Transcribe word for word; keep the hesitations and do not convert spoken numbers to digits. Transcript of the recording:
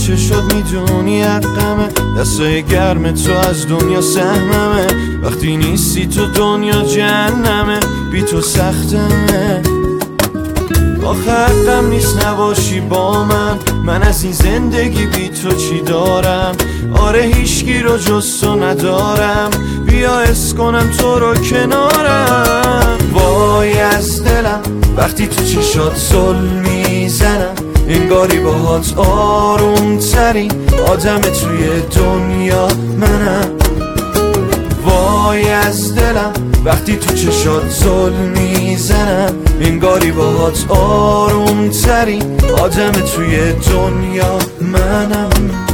چشات میدونی حقمه، دستای گرم تو از دنیا سهممه. وقتی نیستی تو دنیا جهنمه، بی تو سختمه. آخه حقم نیست نباشی با من، من از این زندگی بی تو چی دارم؟ آره هیچکی رو جز تو ندارم، بیا حس کنم تو رو کنارم. وای از دلم وقتی تو چشات ظلم میزنم، انگاری باهات آروم ترین آدم توی دنیا منم. وای از دلم وقتی تو چشات ظلم میزنم، انگاری باهات آروم ترین آدم توی دنیا منم.